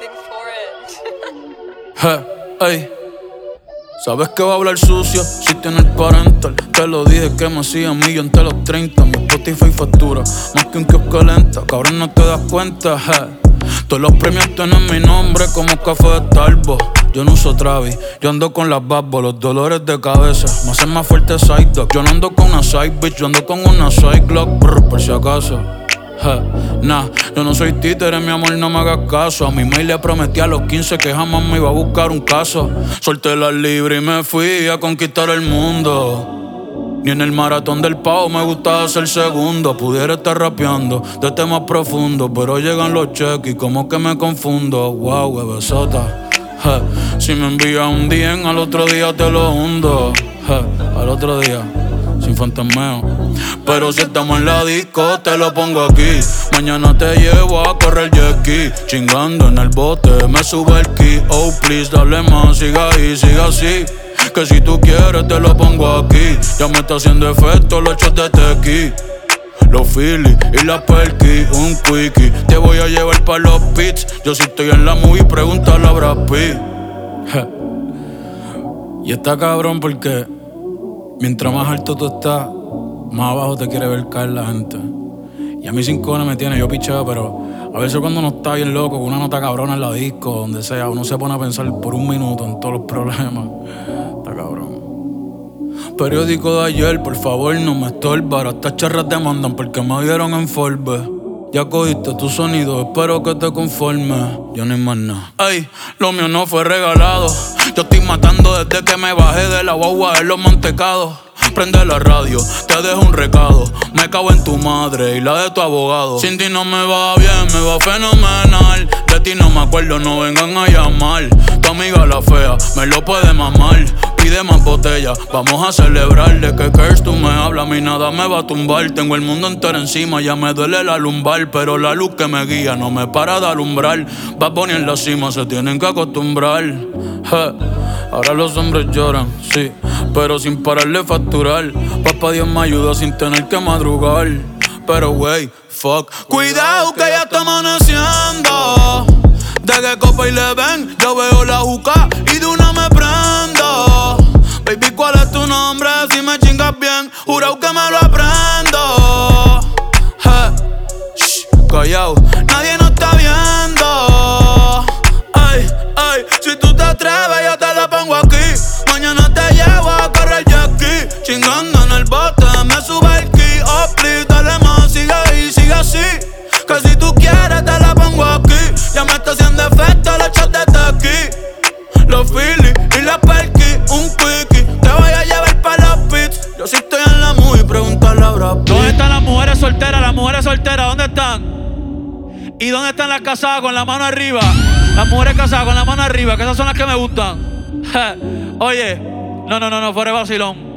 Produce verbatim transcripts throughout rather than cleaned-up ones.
anything for it. Hey, ey. Sabes que va a hablar sucio si tiene el parental. Te lo dije que me hacía millón entre los treinta. Mi Spotify factura más que un kiosco lenta. Cabrón, no te das cuenta, hey. Todos los premios tienen mi nombre como café de Starbucks. Yo no uso Travis, yo ando con las babas, los dolores de cabeza me hacen más fuerte side dog. Yo no ando con una side bitch, yo ando con una side Glock, brr, por si acaso. Hey, nah, yo no soy títere, mi amor, no me hagas caso. A mi mail le prometí a los quince que jamás me iba a buscar un caso. Solté la libre y me fui a conquistar el mundo. Ni en el maratón del pavo me gustaba ser segundo. Pudiera estar rapeando de temas profundos, pero llegan los cheques y como que me confundo. Wow, bebesota. Hey, si me envías un D M al otro día te lo hundo. Hey, al otro día, sin fantasmeo. Pero si estamos en la disco, te lo pongo aquí. Mañana te llevo a correr jet ski. Chingando en el bote, me sube el ki. Oh, please, dale más, siga ahí, siga así. Que si tú quieres te lo pongo aquí. Ya me está haciendo efecto los shots de tequi. Los Phillies y la Perky, un quickie. Te voy a llevar pa' los pits. Yo si estoy en la movie, pregúntale a Brad Pitt. Y está cabrón porque mientras más alto tú estás, más abajo te quiere ver caer la gente. Y a mí sin cojones me tiene, yo picheo, pero a veces cuando uno está bien loco, con una nota cabrona en la disco, donde sea, uno se pone a pensar por un minuto en todos los problemas. Está cabrón. Periódico de ayer, por favor no me estorba. Ahora estas charras te mandan porque me dieron en Forbes. Ya cogiste tu sonido, espero que te conformes. Yo no hay más nada. Ey, lo mío no fue regalado. Yo estoy matando desde que me bajé de la guagua de los mantecados. Prende la radio, te dejo un recado. Me cago en tu madre y la de tu abogado. Sin ti no me va bien, me va fenomenal. De ti no me acuerdo, no vengan a llamar. Tu amiga la fea, me lo puede mamar. Pide más botella, vamos a celebrar. De que curse tú me hablas, a mí nada me va a tumbar. Tengo el mundo entero encima, ya me duele la lumbar. Pero la luz que me guía no me para de alumbrar. Bad Bunny en la cima, se tienen que acostumbrar. Hey, ahora los hombres lloran, sí, pero sin pararle facturar. Papá Dios me ayuda sin tener que madrugar. Pero wey, fuck, cuidado que ya está amaneciendo. De que copa y le ven, yo veo la juca y de una me prendo. Baby, ¿cuál es tu nombre? Si me chingas bien, jurado que me lo aprendo. Hey, shh, callao, nadie nos está viendo. Ay, ay, si tú te atreves yo te lo pongo aquí. Mañana te llevo a correr jet ski. Chingando en el bote, me sube el ki. Oh, please, dale más, sigue ahí, sigue así. Que si tú quieres te la pongo aquí. Ya me está haciendo efecto los shots de tequi. Los Phillies y la Perky, un quickie. Te voy a llevar pa' los pits. Yo sí estoy en la movie, pregúntale a Brad Pitt. ¿Dónde están las mujeres solteras? Las mujeres solteras, ¿dónde están? ¿Y dónde están las casadas con la mano arriba? Las mujeres casadas con la mano arriba, que esas son las que me gustan. Oye, no, no, no, no, fuera de vacilón.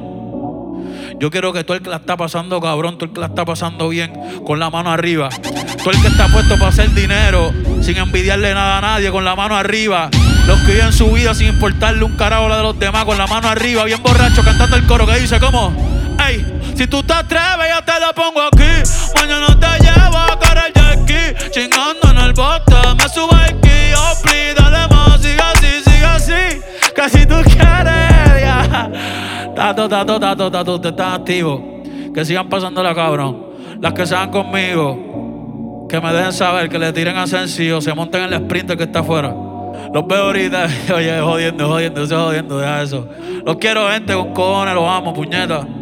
Yo quiero que todo el que la está pasando cabrón, todo el que la está pasando bien, con la mano arriba. Todo el que está puesto para hacer dinero, sin envidiarle nada a nadie, con la mano arriba. Los que viven su vida sin importarle un carajo la de los demás, con la mano arriba, bien borracho, cantando el coro que dice, ¿cómo? Ey, si tú te atreves, yo te lo pongo aquí. Mañana te llevo a correr jet ski. Chingando en el bote, me sube el ki. Oh, please, dale más, sigue así, sigue así. Que si tú quieres, ya. Tato, tato, tato, tato, ustedes están activos. Que sigan pasándola, cabrón. Las que sean conmigo, que me dejen saber, que le tiren a sencillo, se monten en el sprinter que está afuera. Los veo ahorita, oye, jodiendo, jodiendo, estoy jodiendo, deja eso. Los quiero, gente, con cojones, los amo, puñeta.